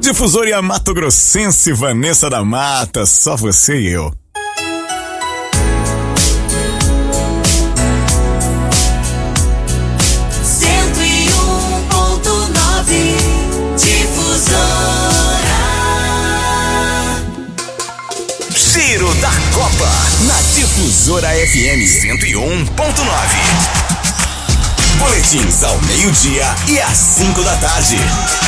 Difusora e a Mato Grossense Vanessa da Mata, só você e eu. Giro da Copa na Difusora FM 101.9. Boletins ao meio-dia e às 5 da tarde.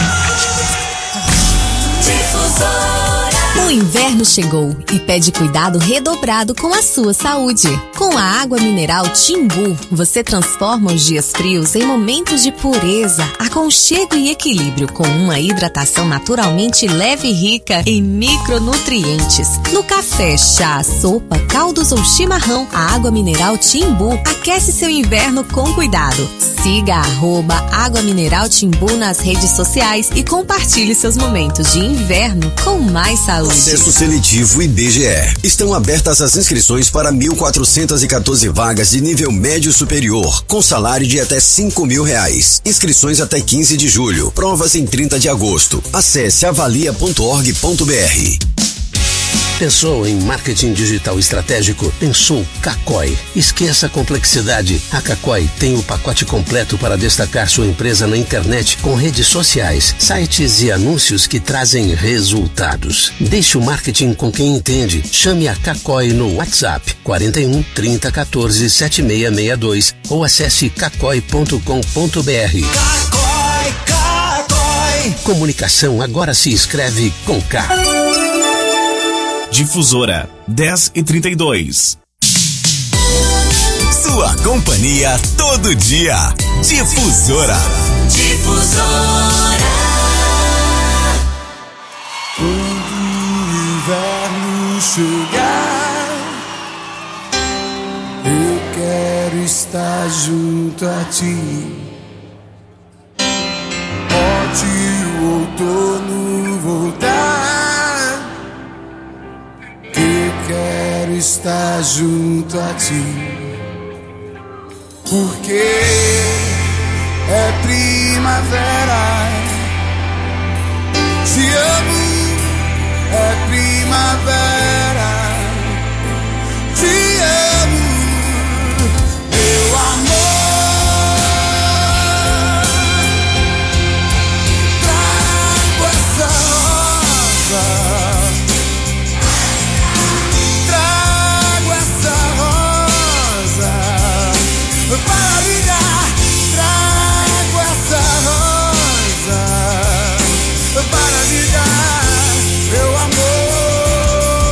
Difusora. O inverno chegou e pede cuidado redobrado com a sua saúde. Com a água mineral Timbu, você transforma os dias frios em momentos de pureza, aconchego e equilíbrio, com uma hidratação naturalmente leve e rica em micronutrientes. No café, chá, sopa, caldos ou chimarrão, a água mineral Timbu aquece seu inverno com cuidado. Siga @Água Mineral Timbu nas redes sociais e compartilhe seus momentos de inverno com mais saúde. Processo seletivo IBGE. Estão abertas as inscrições para 1.414 vagas de nível médio superior, com salário de até R$5.000. Inscrições até 15 de julho. Provas em 30 de agosto. Acesse avalia.org.br. Pensou em marketing digital estratégico? Pensou Kakoi. Esqueça a complexidade. A Kakoi tem o pacote completo para destacar sua empresa na internet com redes sociais, sites e anúncios que trazem resultados. Deixe o marketing com quem entende. Chame a Kakoi no WhatsApp 41 30 14 7662 ou acesse kakoi.com.br. Kakoi, Kakoi. Comunicação agora se escreve com K. Difusora 10h32. Sua companhia todo dia. Difusora. Difusora. Quando o inverno chegar, eu quero estar junto a ti. Pode o outono voltar, quero estar junto a ti, porque é primavera. Te amo, é primavera. Te amo, meu amor. Trago essa rosa, para lhe dar. Trago essa rosa para lhe dar, meu amor.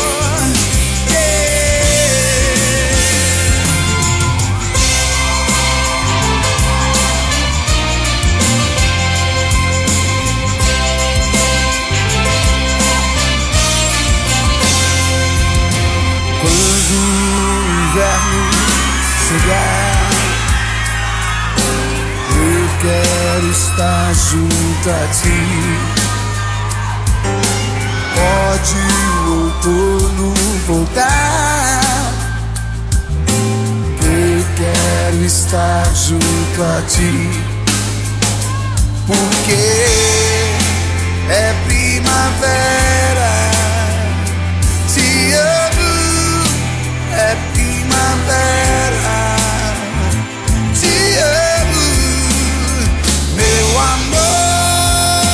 Quando o inverno chegar, eu quero estar junto a ti. Pode o outono voltar, eu quero estar junto a ti, porque é primavera. Te amo, é primavera. Te amo, meu amor.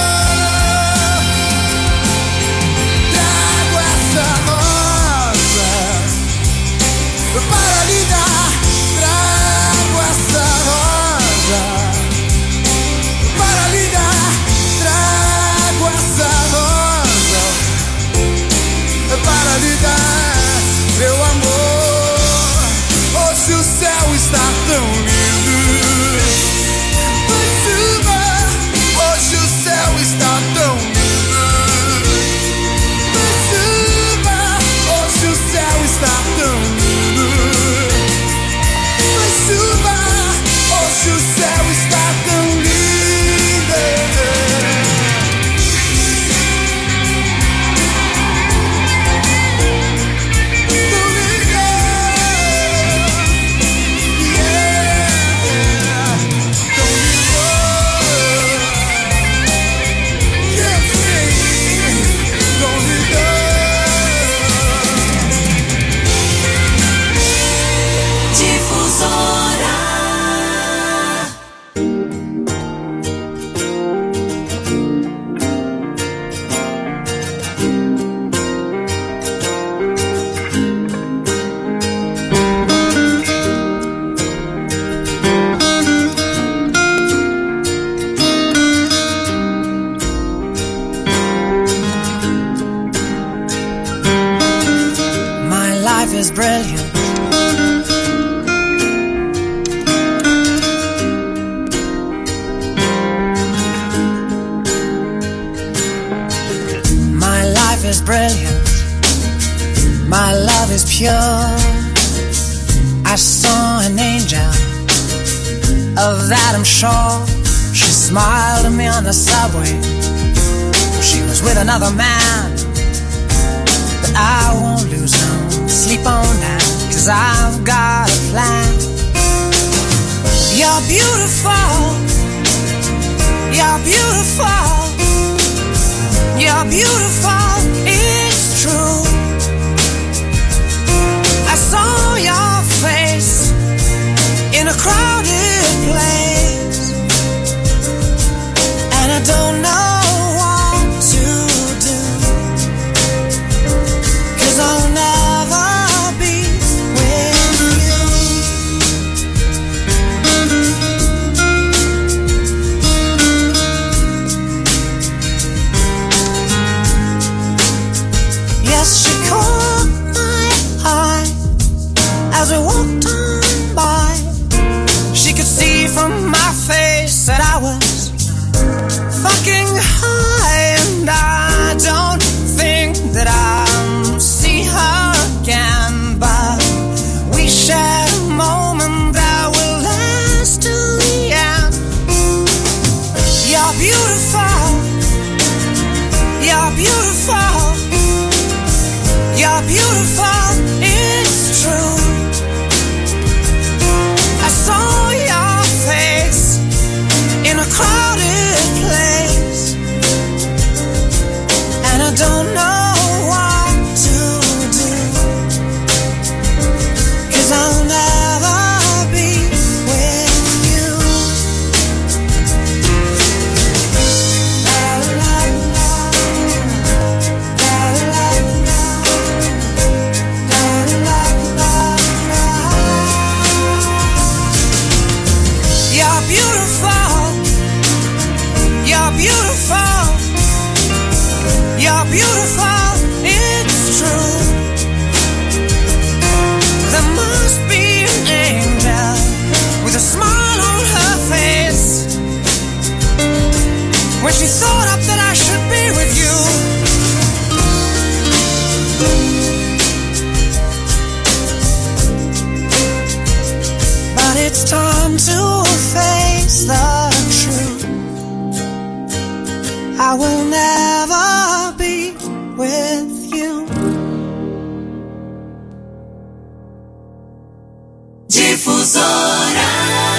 Trago essa rosa para lhe dar. Trago essa rosa para lhe dar. is brilliant. My life is brilliant. My love is pure. I saw an angel, of that I'm sure. She smiled at me on the subway. She was with another man, but I won't lose no sleep on that, 'cause I've got a plan. You're beautiful. You're beautiful. You're beautiful. It's true. I saw your face in a crowded place, and I don't know what to do, 'cause I'll never be with you. Yes, she caught my eye as we walked on by. She could see from my face that I was fucking high, and I don't think that I'll see her again, but we shared a moment that will last till the end. You're beautiful. You're beautiful. You're beautiful. It's true. I saw your face in a crowded place, and I don't know what to do, 'cause I'll never be with you. La la la, la la la, la la la. You're beautiful. You're beautiful. You're beautiful. It's true. There must be an angel with a smile on her face when she thought up that I should be with you. But it's time to face the truth. I will never be with you. Difusora.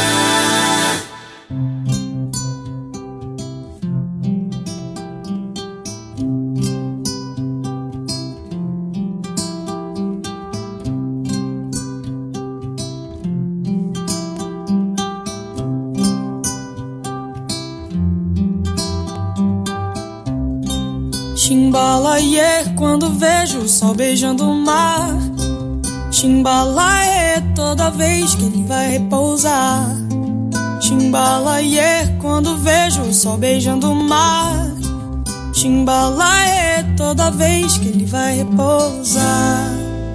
Chimbalaie, quando vejo o sol beijando o mar. Chimbalaie, toda vez que ele vai repousar. Chimbalaie, quando vejo o sol beijando o mar. Chimbalaie, toda vez que ele vai repousar.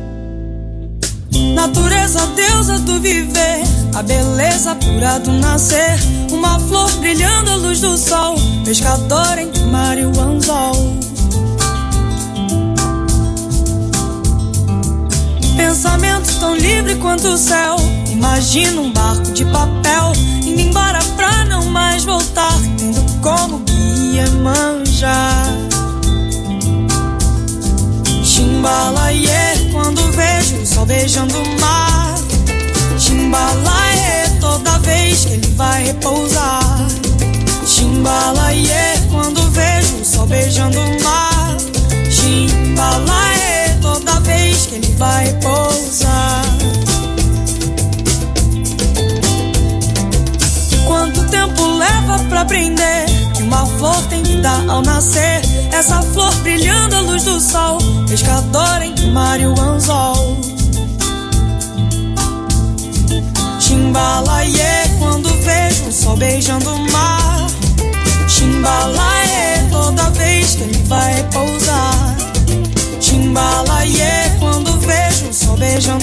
Natureza, deusa do viver, a beleza pura do nascer. Uma flor brilhando à luz do sol, pescador entre o mar e o anzol. Pensamento tão livre quanto o céu. Imagina um barco de papel indo embora pra não mais voltar, tendo como guia manjar. Chimbalaie, quando vejo o sol beijando o mar. Chimbalaie, toda vez que ele vai repousar. Chimbalaie, quando vejo o sol beijando o mar. Chimbalaie, toda vez que ele vai repousar. Quanto tempo leva pra aprender que uma flor tem vida ao nascer? Essa flor brilhando à luz do sol, pescador entre o mar e o anzol. Chimbalaie, quando vejo o sol beijando o mar. Chimbalaie, toda vez que ele vai repousar. Chimbalaie, quando vejo o sol beijando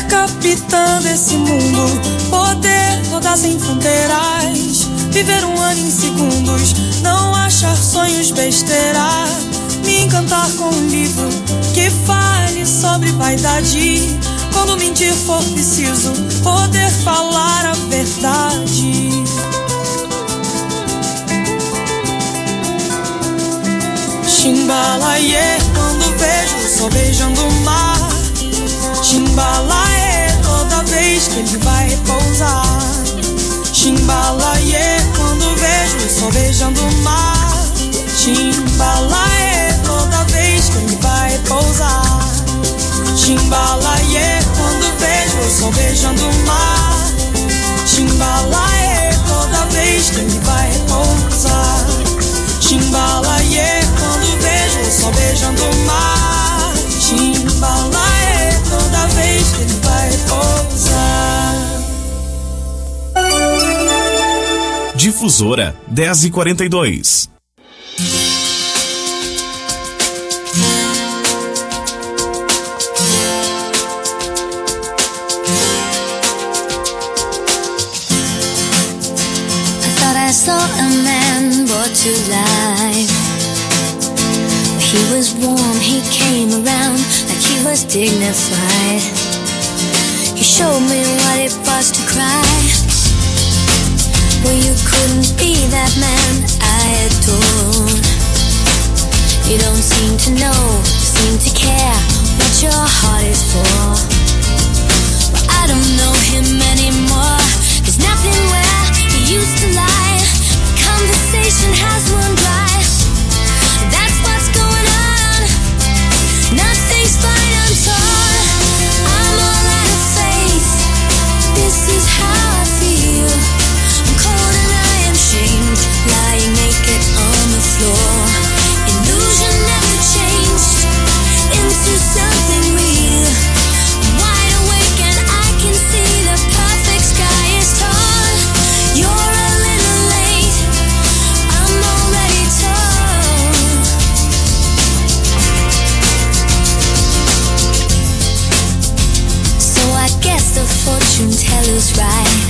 capitã desse mundo, poder rodar sem fronteiras, viver um ano em segundos, não achar sonhos besteira, me encantar com um livro que fale sobre vaidade, quando mentir for preciso, poder falar a verdade. Chimbalaie, quando vejo o sol beijando o mar. Chimbalaie, toda vez que ele vai repousar. Chimbalaie, quando vejo o sol beijando o mar. Chimbalaie, toda vez que ele vai repousar. Chimbalaie, quando vejo o sol beijando o mar. Chimbalaie, toda vez que ele vai repousar. Chimbalaie, quando vejo o sol beijando o mar. Chimbalaie, toda vez que ele vai repousar. Difusora 10h42. I saw a man brought to life. He was warm, he came around like he was dignified. He showed me what it was to cry. Well, you couldn't be that man I adored. You don't seem to know, seem to care what your heart is for. Well, I don't know him anymore. There's nothing where he used to lie. Conversation has run dry. That's what's going on. Nothing's fine, I'm torn. I'm all out of faith. This is how I feel. I'm cold and I am shamed, lying naked on the floor. Illusion never changed into something real. I'm wide awake and I can see the perfect sky is torn. You're a little late, I'm already torn. So I guess the fortune teller's right.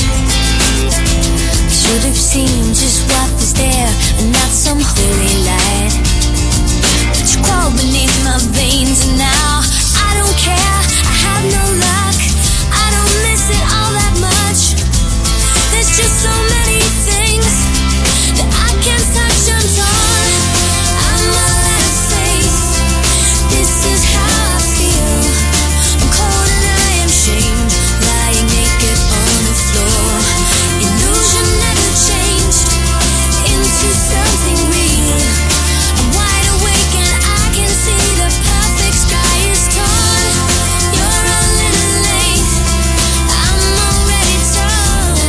Should have seen just what was there and not some holy light. But you crawl beneath my veins and now I don't care, I have no luck. I don't miss it all that much. There's just so many things that I can't touch, I'm torn. I'm all out of faith. This is how I feel. I'm cold and I am shamed, lying naked on the floor. Illusion never changed into something real. I'm wide awake and I can see the perfect sky is torn. You're a little late, I'm already torn.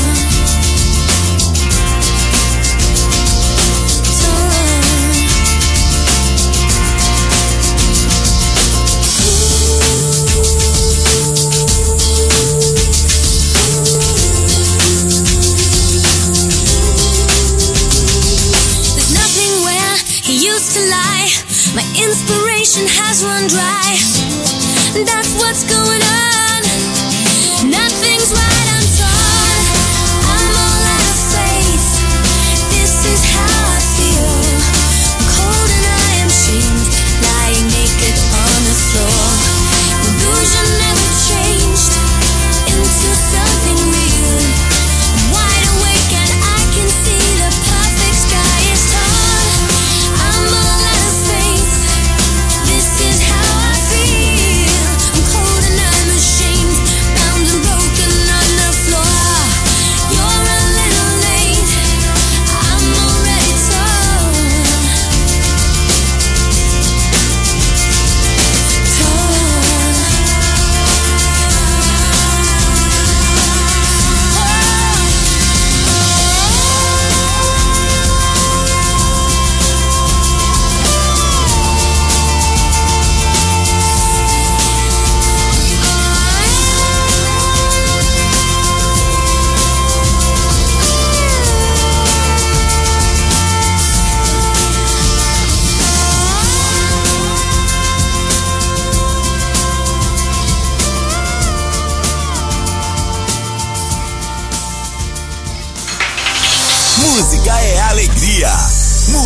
There's nothing where he used to lie. My inspiration has run dry. That's what's going on. Nothing's right, I'm torn. I'm all out of faith. This is how I feel. I'm cold and I am shamed, lying naked on the floor. Illusion never changed into something real. I'm wide awake and I can see the perfect sky is torn. I'm all out of faith. This is how I feel. I'm cold and I'm ashamed.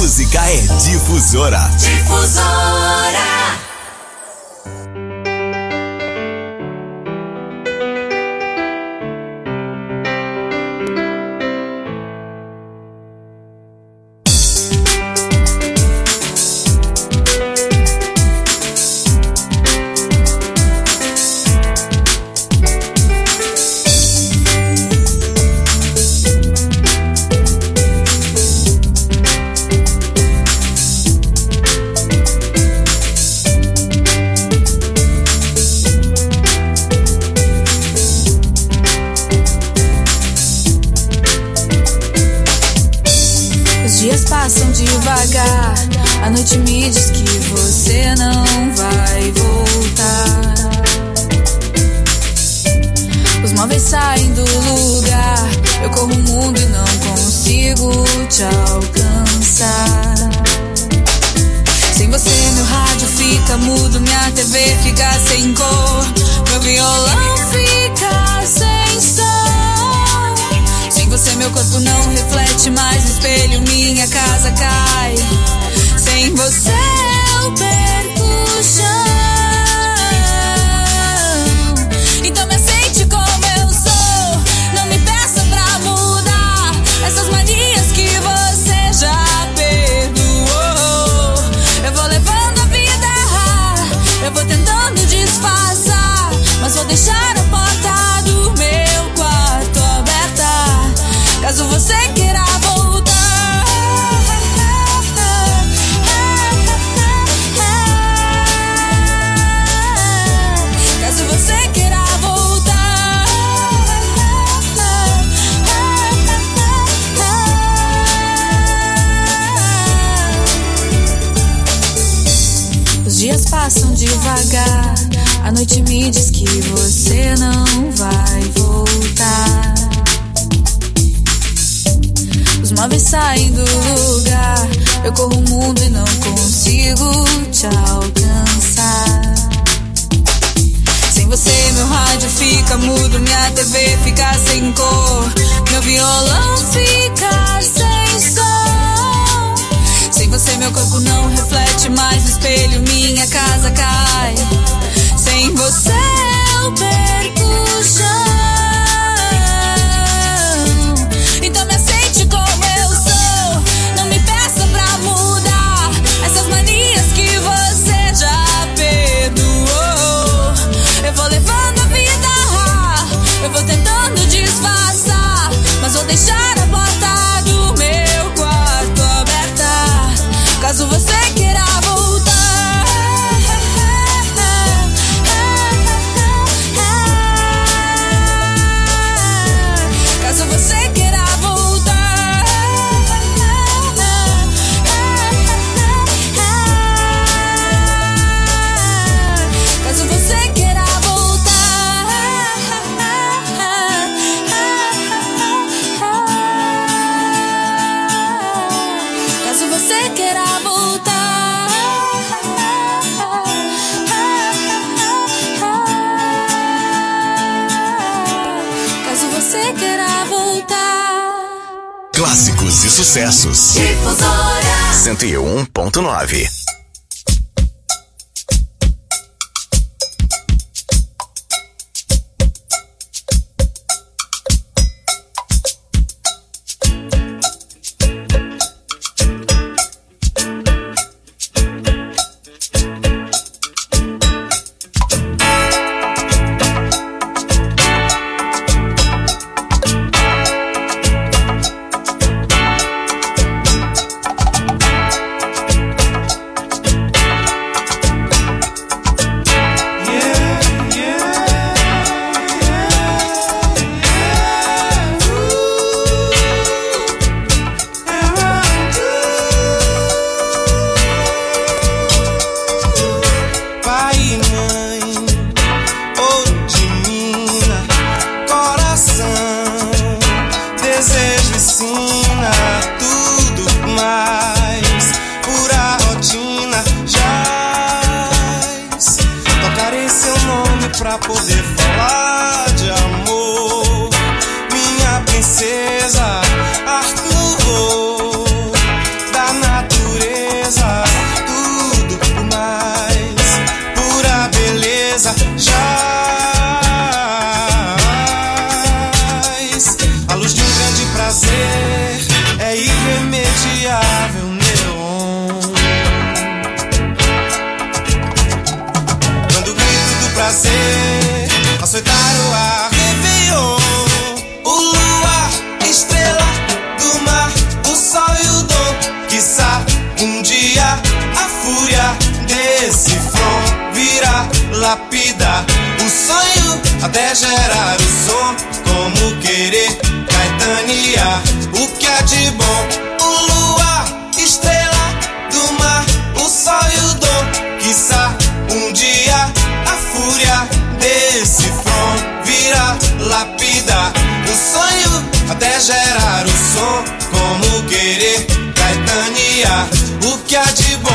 música é Difusora. Difusora. Passam devagar, a noite me diz que você não vai voltar. Os móveis saem do lugar, eu corro o mundo e não consigo te alcançar. Sem você meu rádio fica mudo, minha TV fica sem cor, meu violão fica sem som. Sem você meu corpo não reflete mais no espelho, minha casa cai. Sem você eu perco o chão. Então me aceite como eu sou, não me peça pra mudar essas manias que você já perdoou. Eu vou levando a vida, eu vou tentando disfarçar, mas vou deixar a porta do meu quarto aberta, caso você queira voltar. Caso você queira voltar. Os dias passam devagar, a noite me diz que você não vai voltar. Os móveis saem do lugar, eu corro o mundo e não consigo te alcançar. Sem você meu rádio fica mudo, minha TV fica sem cor, meu violão fica sem som. Sem você meu corpo não reflete mais no espelho, minha casa cai. Sem você eu perco o chão. Então me aceite como eu sou, não me peça pra mudar essas manias que você já perdoou. Eu vou levando a vida, eu vou tentando disfarçar, mas vou deixar a porta do meu quarto aberta, caso você queira voltar. Caso você queira voltar. Caso você queira voltar. Caso você queira voltar. Caso você queira voltar. Clássicos e sucessos. Difusora. 101.9. decifrou, vira, lapida o sonho até gerar o som. Como querer caetanear o que há de bom? O luar, estrela do mar, o sol e o dom. Quiçá um dia a fúria decifrou, vira, lapida o sonho até gerar o som. Como querer caetanear o que há de bom?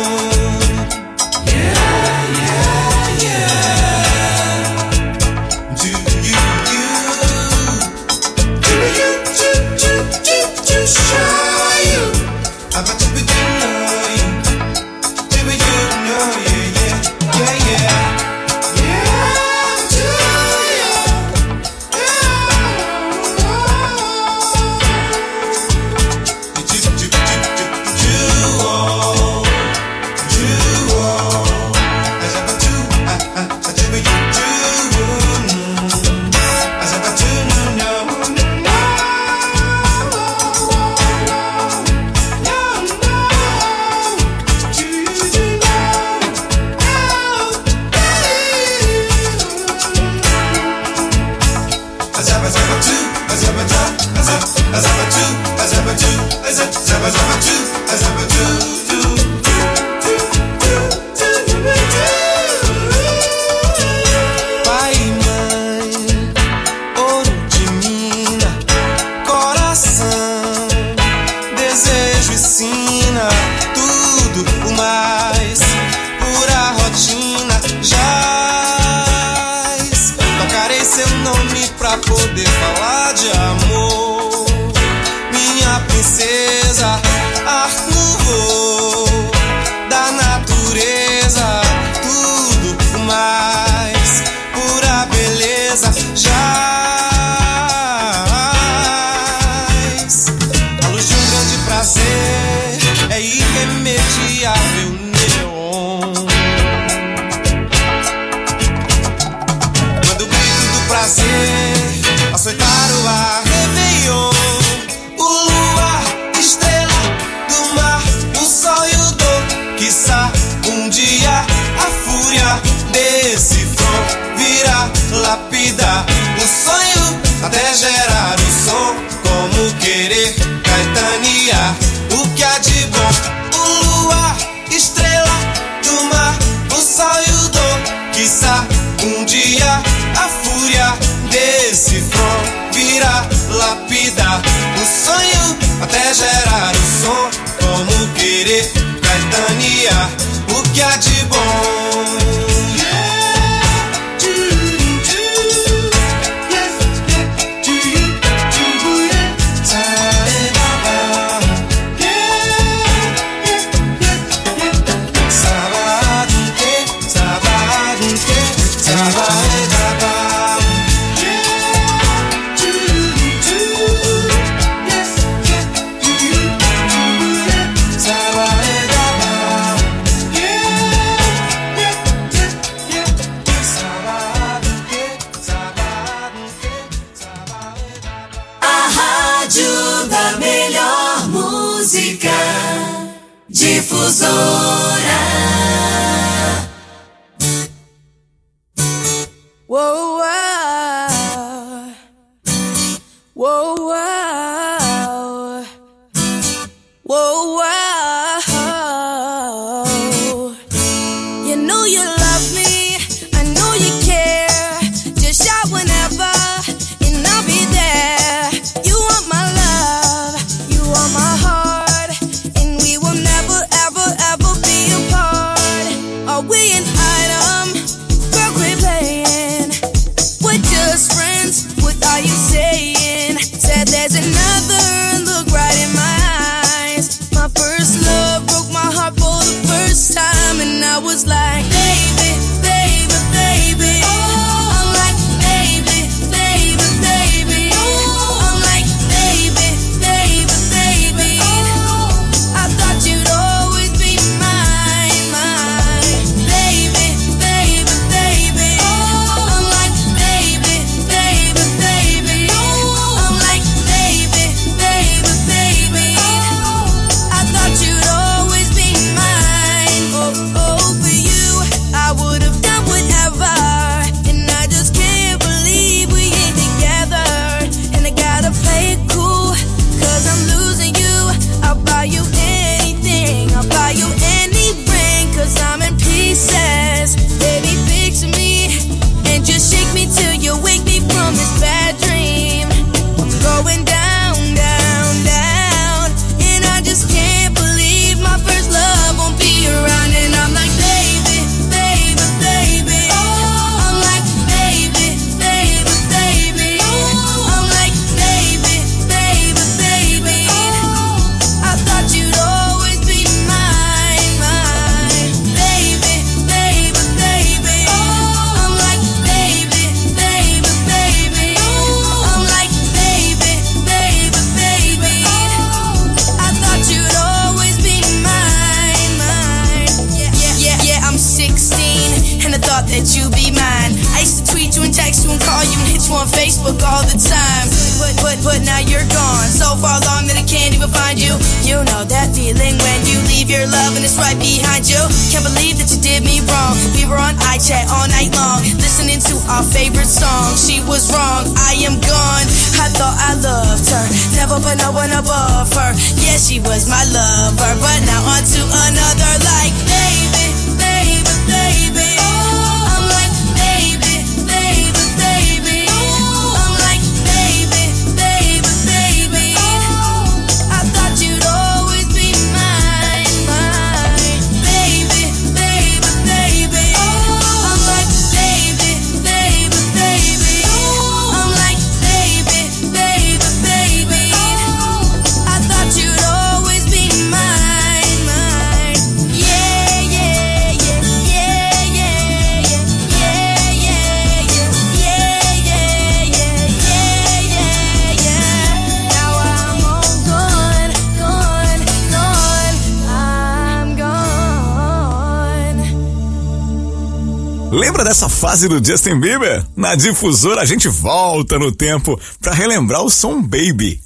Pai e mãe, ouro de mina, coração, desejo e sina, tudo o mais, pura rotina, jaz. Tocarei seu nome pra poder falar de amor, minha princesa, ar no voo da natureza, tudo o mais, pura beleza, jaz. A luz de um grande prazer é irremediável neon. Quando o grito do prazer açoitar o ar, Réveillon, o luar, estrela do mar, o sol e o dom. Quiçá um dia a fúria decifrou, vira, lapida o sonho até gerar o som. Como querer caetanear o que há de bom? O luar, estrela do mar, o sol e o dom. Quiçá um dia a fúria decifrou, vira, lapida o sonho até gerar o som. Como querer caetanear o que há de bom? Difusora. Whoa, whoa, whoa, whoa, whoa. You know you love me, I know you care. Just shout whenever, and I'll be there. You want my love, you want my heart, and we will never, ever, ever be apart. Are we an item? Girl, quit playing. We're just friends. What are you saying? Said there's another look right in my eyes. My first love broke my heart for the first time, and I was like, baby. thought that you'd be mine. I used to tweet you and text you and call you and hit you on Facebook all the time. But now you're gone. So far along that I can't even find you. You know that feeling when you leave your love and it's right behind you. Can't believe that you did me wrong. We were on iChat all night long, listening to our favorite song. She was wrong, I am gone. I thought I loved her, never put no one above her. Yeah, she was my lover, but now on to another. Like, baby, baby, baby. Oh, I'm like, baby, baby, baby. Oh, I'm like, baby, baby, baby. Oh, I thought you'd always be mine, mine. Baby, baby, baby. Oh, I'm like, baby, baby, baby. Oh, I'm like, baby, baby, baby. Oh, I thought you'd always be mine, mine. Yeah, yeah, yeah, yeah, yeah, yeah, yeah, yeah, yeah, yeah, yeah, yeah, yeah. Now I'm all gone, gone, gone. I'm gone. Lembra dessa fase do Justin Bieber? Na Difusora a gente volta no tempo pra relembrar o som Baby.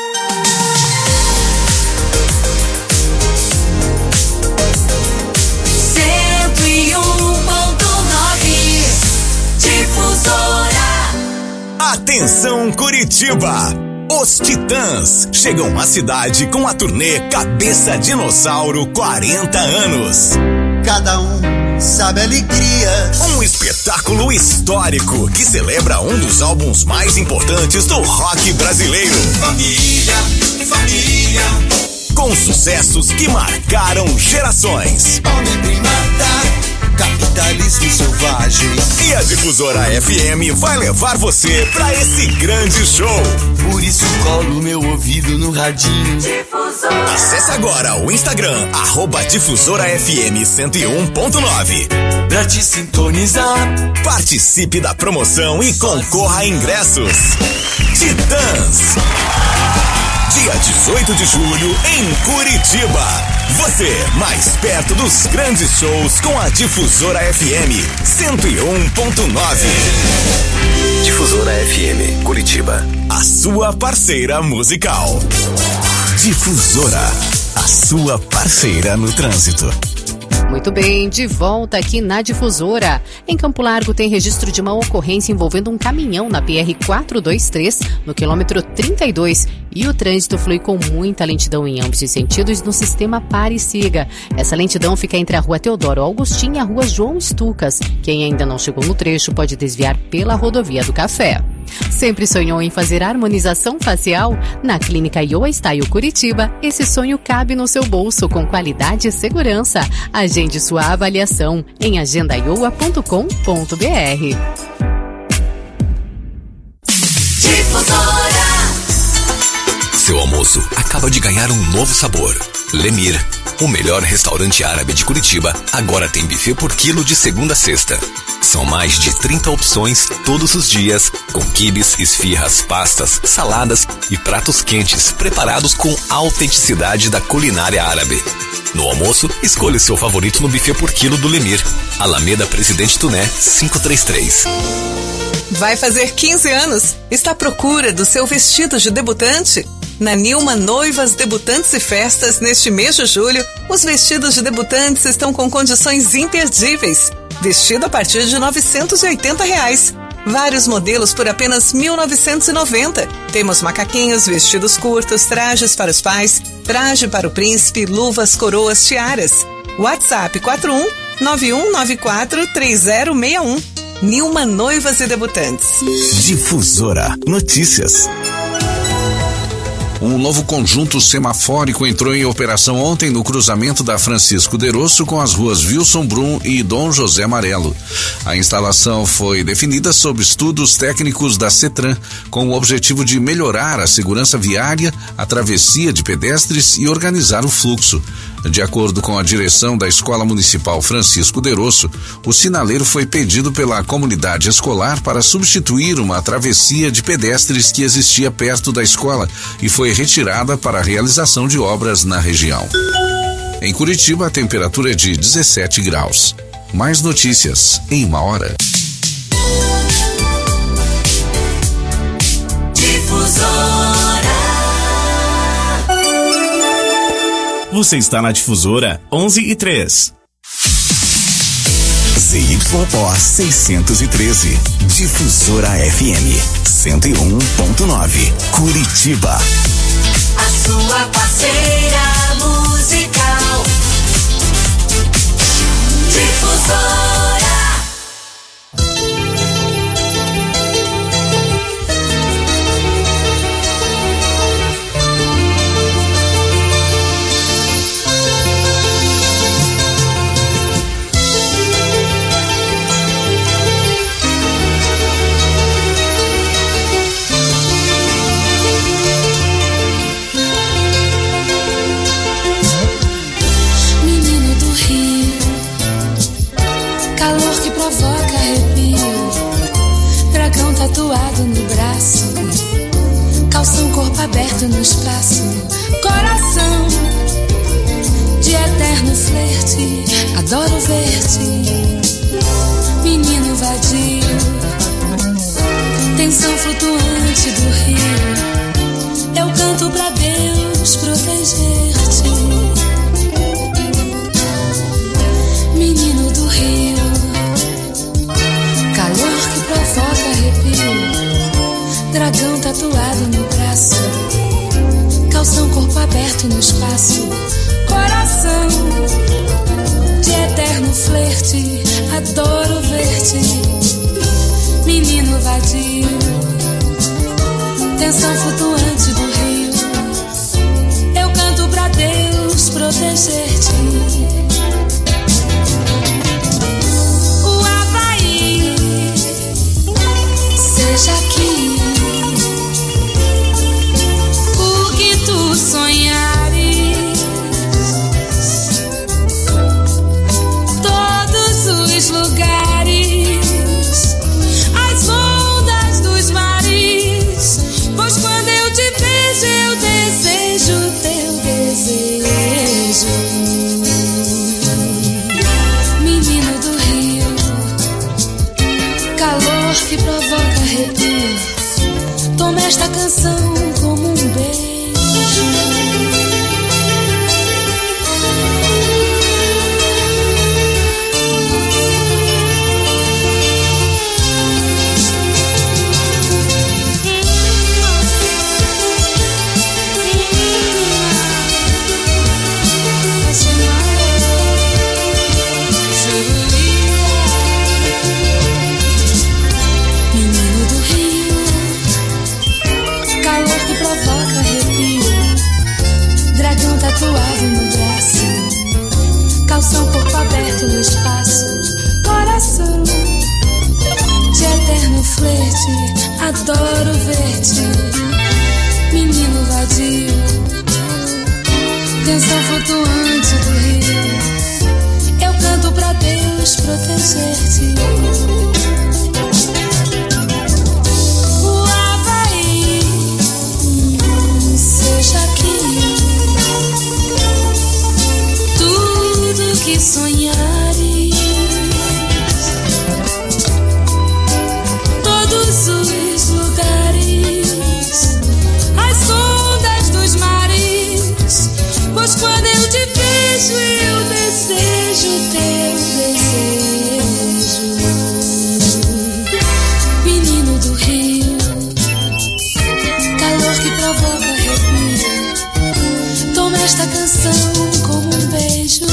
Atenção Curitiba! Os Titãs chegam à cidade com a turnê Cabeça Dinossauro 40 anos. Cada um sabe a alegria. Um espetáculo histórico que celebra um dos álbuns mais importantes do rock brasileiro. Família, família. Com sucessos que marcaram gerações. Homem primata, capitalismo selvagem. E a Difusora FM vai levar você pra esse grande show. Por isso colo meu ouvido no radinho. Difusora. Acesse agora o Instagram, @DifusoraFM 101.9. Pra te sintonizar. Participe da promoção e concorra a ingressos. Titãs. Dia 18 de julho em Curitiba. Você mais perto dos grandes shows com a Difusora FM 101.9. Difusora FM, Curitiba. A sua parceira musical. Difusora, a sua parceira no trânsito. Muito bem, de volta aqui na Difusora. Em Campo Largo tem registro de uma ocorrência envolvendo um caminhão na PR-423, no quilômetro 32, e o trânsito flui com muita lentidão em ambos os sentidos no sistema Pare e Siga. Essa lentidão fica entre a Rua Teodoro Augustin e a Rua João Stucas. Quem ainda não chegou no trecho pode desviar pela Rodovia do Café. Sempre sonhou em fazer harmonização facial? Na Clínica Yoa Style Curitiba, esse sonho cabe no seu bolso com qualidade e segurança. Agende sua avaliação em agendaioa.com.br. Seu almoço acaba de ganhar um novo sabor. Lemir, o melhor restaurante árabe de Curitiba, agora tem buffet por quilo de segunda a sexta. São mais de 30 opções todos os dias, com quibes, esfirras, pastas, saladas e pratos quentes preparados com a autenticidade da culinária árabe. No almoço, escolha seu favorito no buffet por quilo do Lemir, Alameda Presidente Tuné 533. Vai fazer 15 anos? Está à procura do seu vestido de debutante? Na Nilma Noivas, Debutantes e Festas, neste mês de julho, os vestidos de debutantes estão com condições imperdíveis. Vestido a partir de R$ 980. Vários modelos por apenas R$ 1.990. Temos macaquinhos, vestidos curtos, trajes para os pais, traje para o príncipe, luvas, coroas, tiaras. WhatsApp 41-9194-3061. Nilma Noivas e Debutantes. Difusora Notícias. Um novo conjunto semafórico entrou em operação ontem no cruzamento da Francisco Derosso com as ruas Wilson Brum e Dom José Amarelo. A instalação foi definida sob estudos técnicos da CETRAN, com o objetivo de melhorar a segurança viária, a travessia de pedestres e organizar o fluxo. De acordo com a direção da Escola Municipal Francisco Derosso, o sinaleiro foi pedido pela comunidade escolar para substituir uma travessia de pedestres que existia perto da escola e foi retirada para a realização de obras na região. Em Curitiba, a temperatura é de 17 graus. Mais notícias em 1 hora. Você está na Difusora 11:03. ZYO 613. Difusora FM 101.9. Curitiba. A sua parceira musical. Difusora. Tatuado no braço, calção corpo aberto no espaço, coração de eterno flerte, adoro ver-te, menino vadio, tensão flutuante do rio, eu canto pra Deus proteger-te, menino do rio, calor que provoca arrepio, dragão tatuado no braço, calção corpo aberto no espaço, coração de eterno flerte, adoro ver-te, menino vadio, tensão flutuante do rio, eu canto pra Deus proteger-te. Seja aqui o que tu sonhares, todos os lugares, as ondas dos mares, pois quando eu te vejo eu desejo teu desejo, menino do rio, calor que provoca arrepio, toma esta canção como um beijo. Tatuado no braço, calção corpo aberto no espaço, coração de eterno flerte, adoro ver-te, menino vadio, tensão flutuante do rio, eu canto pra Deus proteger-te. O Havaí, seja aqui que sonhares, todos os lugares, as ondas dos mares, pois quando eu te vejo eu desejo teu desejo, menino do rio, calor que provoca arrepio, toma esta canção como um beijo.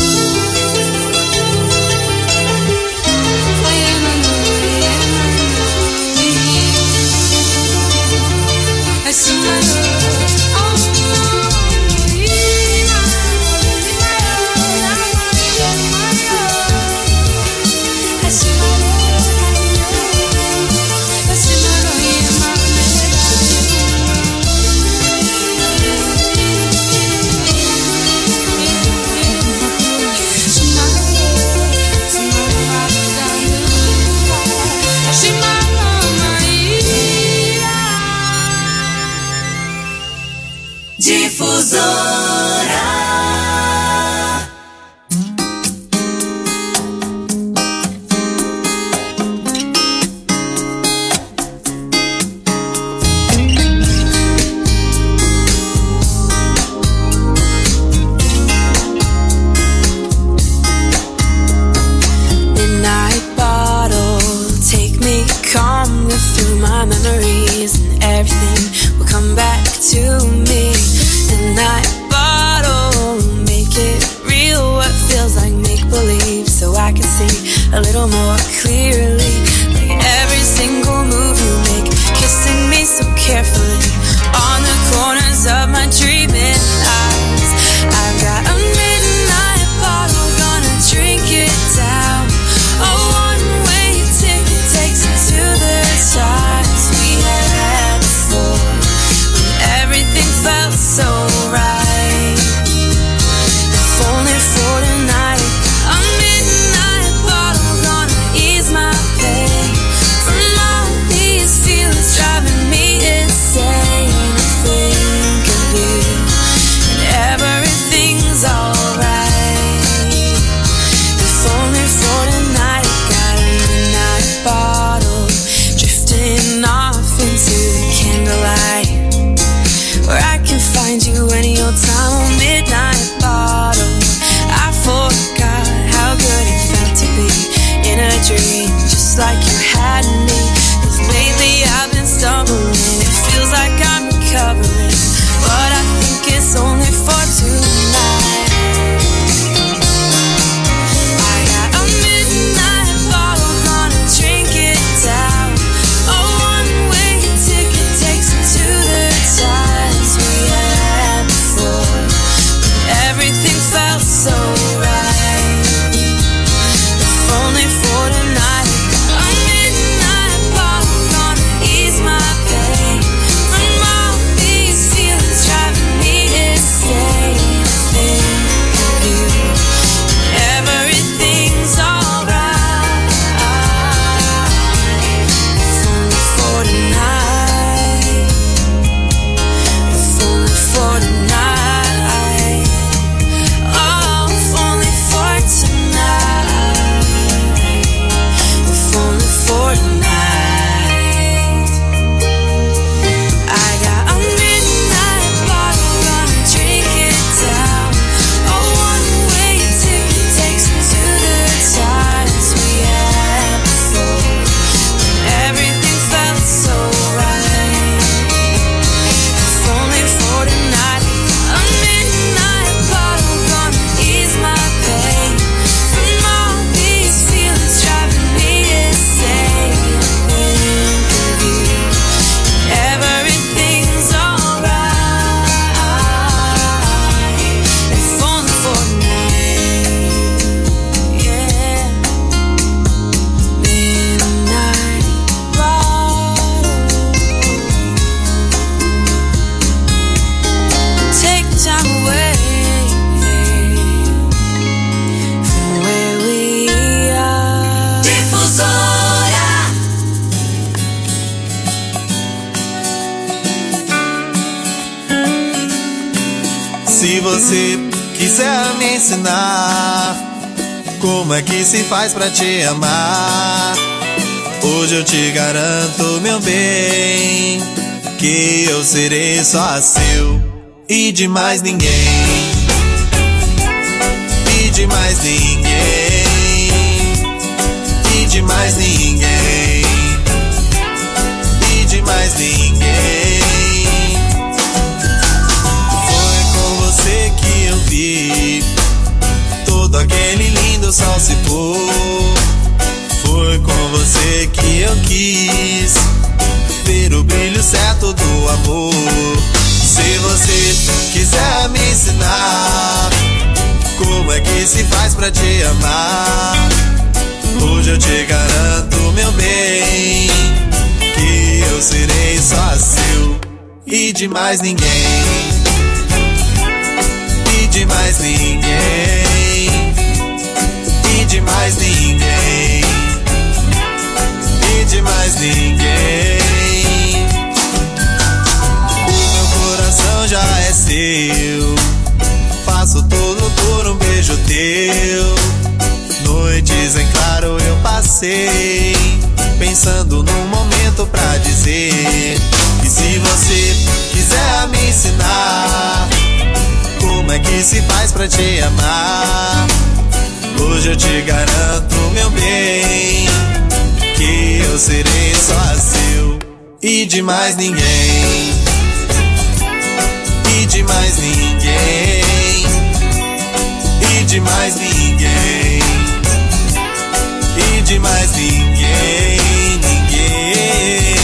Difusora. a little more clearly. Like every single move you make, kissing me so carefully on the corners of my dreaming eyes. I've got a midnight bottle, gonna drink it down. A one-way ticket takes me to the times we had before, when everything felt so right. If only for tonight, a midnight bottle, gonna ease my pain from all these feelings driving me insane. I think of you and everything's alright. If only for tonight, got a midnight bottle, drifting off into the candlelight, where I can find you any old time. Oh, midnight bottle, I forgot how good it felt to be in a dream, just like you had me. 'Cause lately I've been stumbling, it feels like I'm recovering, but I think it's only for tonight. I got a midnight bottle, gonna drink it down. A one-way ticket takes me to the times we had before, when everything felt so right. If only for tonight, a midnight bottle, gonna ease my pain from all these feelings driving me insane. Think of you, everything's alright. If only for tonight, if only for tonight, oh, if only for tonight, if only for tonight. I got a midnight bottle, gonna drink it down. A one-way ticket takes me to the times we had before, when everything felt so right. If only for tonight, a midnight bottle, gonna ease my pain from all these feelings driving me insane. Think of you, everything's alright. If only for tonight, yeah. Midnight bottle, take time away from where we are. Difusora. Se você quiser me ensinar como é que se faz pra te amar, hoje eu te garanto, meu bem, que eu serei só seu e de mais ninguém. E de mais ninguém. E de mais ninguém. E de mais ninguém. Foi com você que eu vi todo aquele lindo sol se pôr. Foi com você que eu quis ver o brilho certo do amor. Se você quiser me ensinar como é que se faz pra te amar, hoje eu te garanto, meu bem, que eu serei só seu e de mais ninguém. E de mais ninguém. E de mais ninguém. E de mais ninguém. O meu coração já é seu, faço tudo por um beijo teu. Noites em claro eu passei, pensando num momento pra dizer. E se você quiser me ensinar como é que se faz pra te amar, hoje eu te garanto, meu bem, que eu serei só seu e de mais ninguém. E de mais ninguém. E de mais ninguém. E de mais ninguém, ninguém.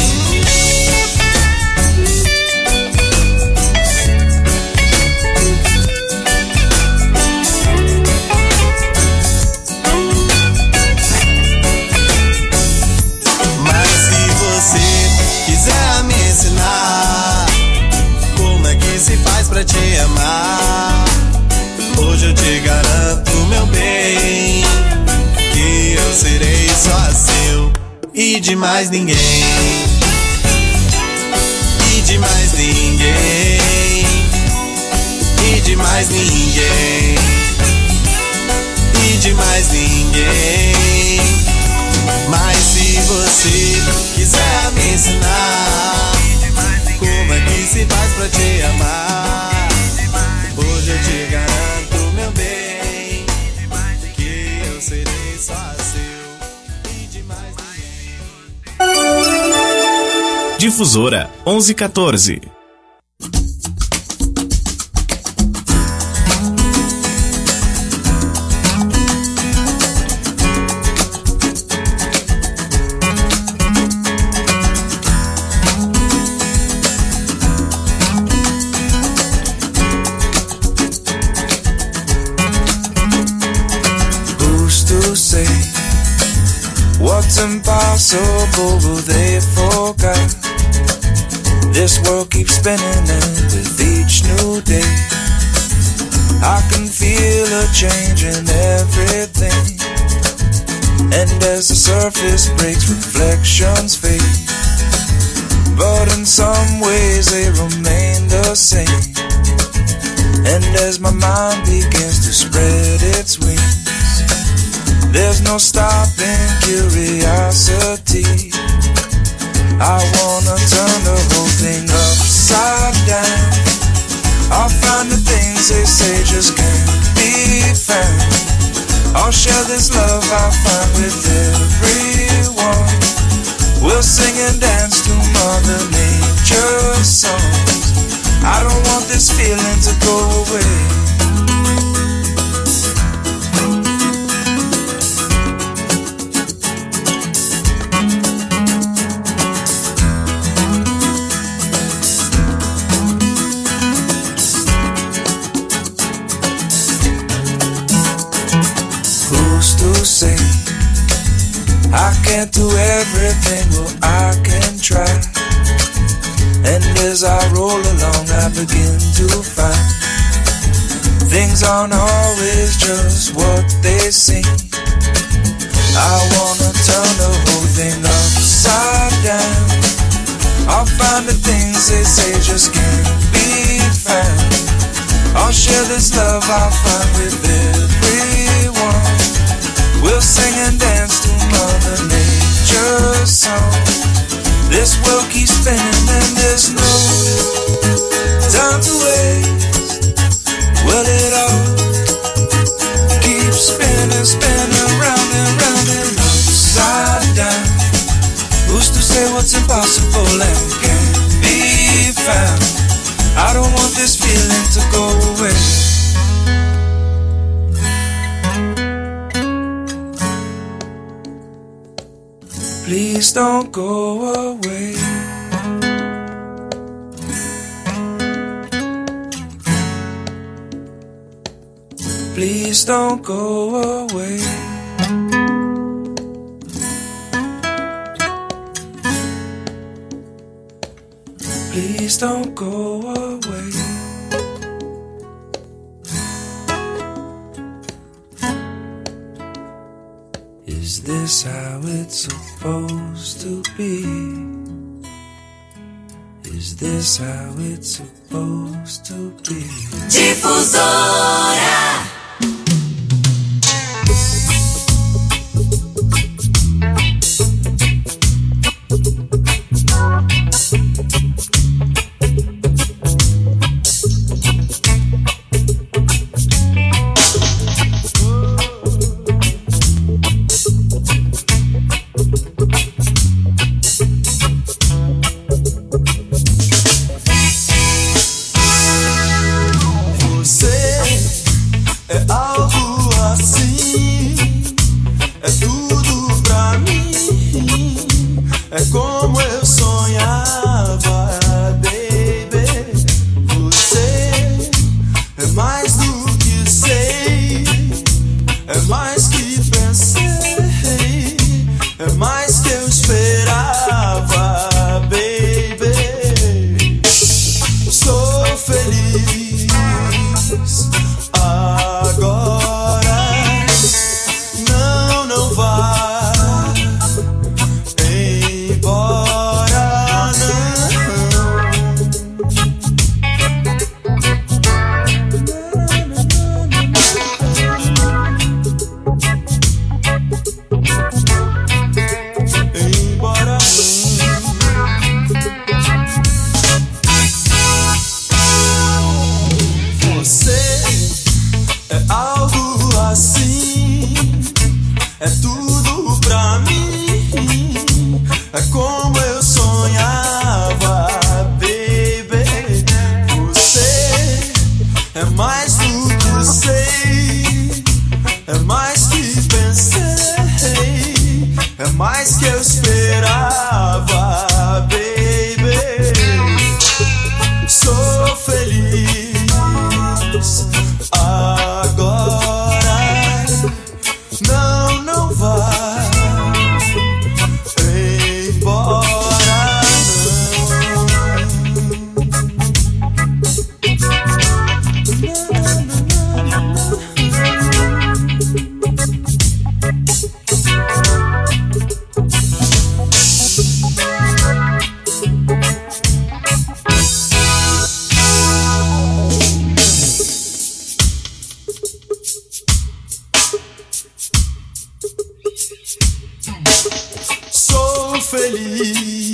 Mas se você quiser me ensinar como é que se faz pra te amar, hoje eu te garanto, meu bem, que eu serei só seu e de mais ninguém. E de mais ninguém. E de mais ninguém. E de mais ninguém. Mas se você quiser me ensinar como é que se faz pra te amar, hoje eu te garanto, meu bem, que eu serei só seu e de mais ninguém. Difusora 1114. What's impossible will they forget? This world keeps spinning and with each new day I can feel a change in everything. And as the surface breaks, reflections fade, but in some ways they remain the same. And as my mind begins to spread its wings, there's no stopping curiosity. I wanna turn the whole thing upside down. I'll find the things they say just can't be found. I'll share this love I find with everyone. We'll sing and dance to Mother Nature's songs. I don't want this feeling to go away. Say I can't do everything, well I can try. And as I roll along I begin to find things aren't always just what they seem. I wanna turn the whole thing upside down. I'll find the things they say just can't be found. I'll share this love I find with everyone. We'll sing and dance to Mother Nature's song. This world keeps spinning and there's no time to waste. Well, it all keeps spinning, spinning round and round and upside down. Who's to say what's impossible and can't be found? I don't want this feeling to go away. Please don't go away. Please don't go away. Please don't go away. Is this how it's supposed to be? Is this how it's supposed to be? Difusora. é como eu sonhava, baby. Você é mais do que sei, é mais que pensei, é mais que eu esperava, baby. Sou feliz agora, não vá embora, embora você é algo assim, é tudo pra mim, é como eu sonhava, baby. Você é mais do que sei, é mais que pensei, é mais que eu esperava, baby. Sou feliz agora, não vá embora, sou feliz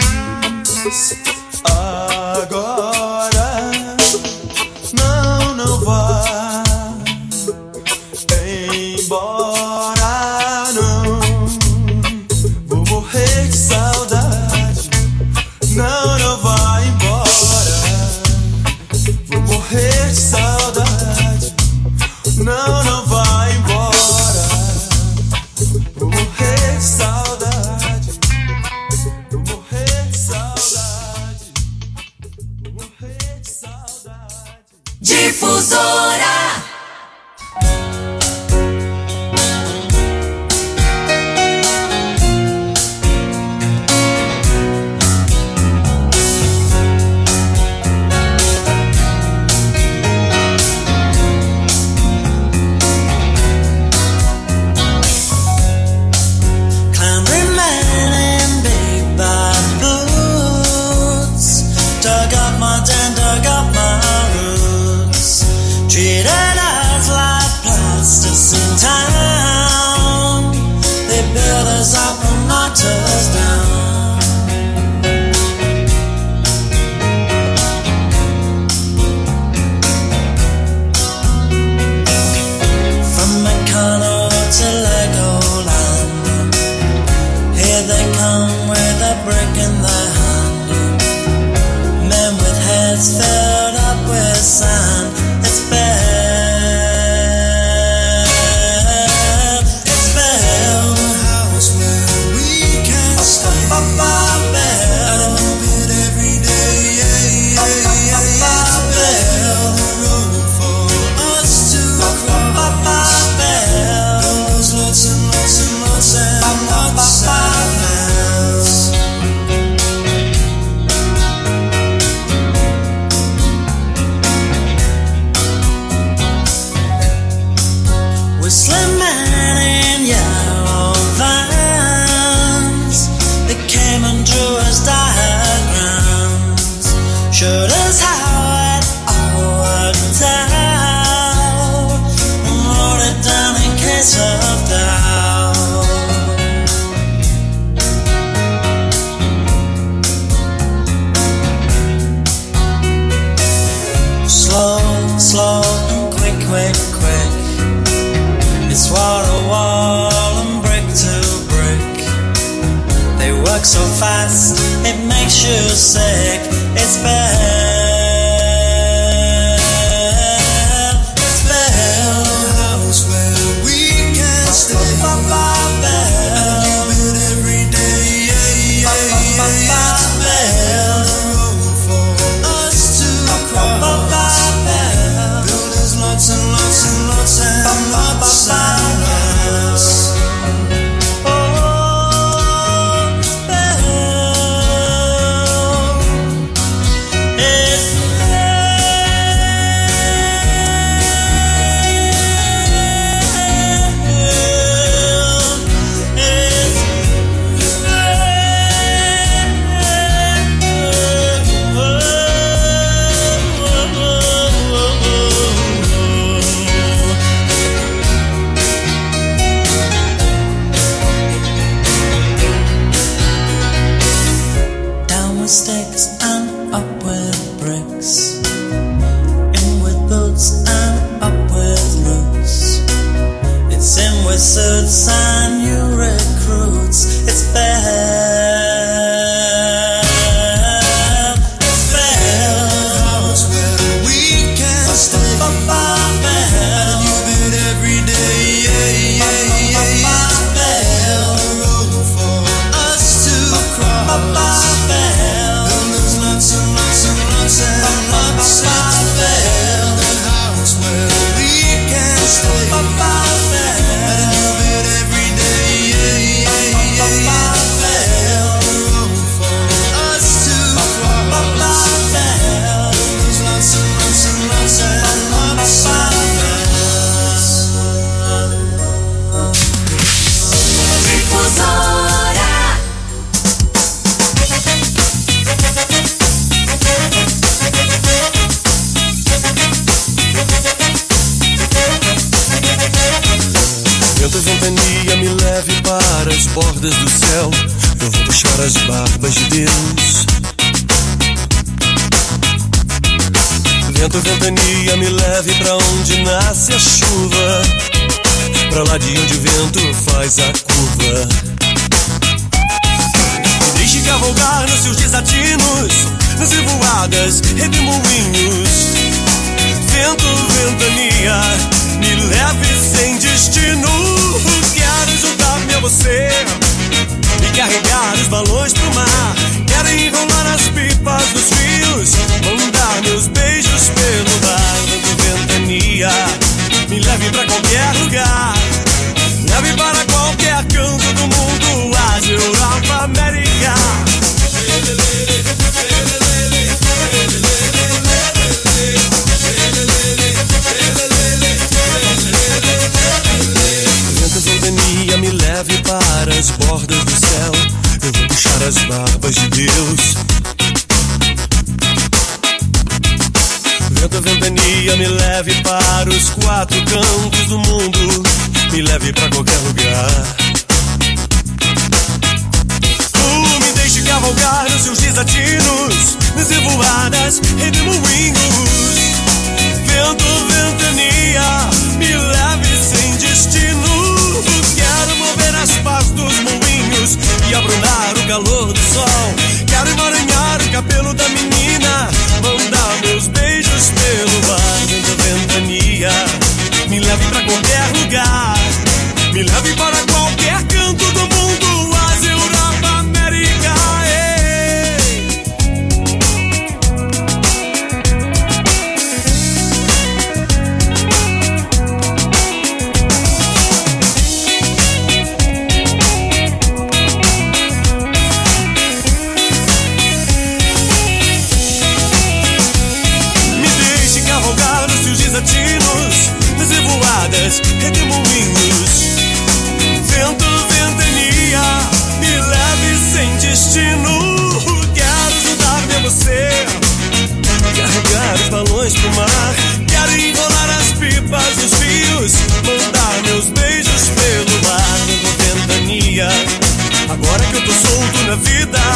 agora, não vá embora, não vou morrer de saudade, não vá embora, vou morrer de saudade, não vá embora, vou morrer de saudade, vou morrer de saudade, vou morrer de saudade. Difusora. Climbing man in big bad boots, dug up my den, dug up my roots, treated us like plasticine town. They build us up and knocked us down. From Meccano to Legoland, here they come with a brick in their hand. Men with heads filled up with sand. It's bad. It's bad. House where we can stay. Bell. Every day. It's bell. Road for us to cross. There's lots and lots and lots and lots of miles. Whistling man in yellow vans, they came and drew us diagrams, showed us how it all worked out, and wrote it down in case of doubt. Slow, slow, and quick, quick, quick. It's wall to wall and brick to brick. They work so fast, it makes you sick. It's bad. It's bad. House where we can stay. Bell. Every day. sticks and up with bricks, in with boots and up with roots. It's in with suits and new recruits. It's fair. Bordas do céu, eu vou puxar as barbas de Deus. Vento, ventania, me leve pra onde nasce a chuva, pra lá de onde o vento faz a curva. Me deixe cavalgar nos seus desatinos, nas revoadas, redemoinhos. Vento, ventania, me leve sem destino. Quero juntar-me a você e carregar os balões pro mar. Quero enrolar as pipas dos rios, mandar meus beijos pelo mar. Vento, ventania, me leve pra qualquer lugar. Leve para qualquer canto do mundo, Ásia, Europa, América. Me leve para as bordas do céu, eu vou puxar as barbas de Deus. Vento, ventania, me leve para os quatro cantos do mundo, me leve para qualquer lugar. Me deixe cavalgar nos seus desatinos, nas revoadas, redemoinhos. Vento, ventania, me leve sem destino. Quero mover as pás dos moinhos e abrunar o calor do sol. Quero emaranhar o cabelo da menina, mandar meus beijos pelo ar. Vento, ventania, me leve pra qualquer lugar, me leve para qualquer canto do mundo, Ásia, Europa, América. Nas revoadas, redemoinhos. Vento, ventania, me leve sem destino. Quero juntar-me a você, carregar os balões pro mar. Quero enrolar as pipas dos rios, mandar meus beijos pelo mar. Vento, ventania, agora que eu tô solto na vida,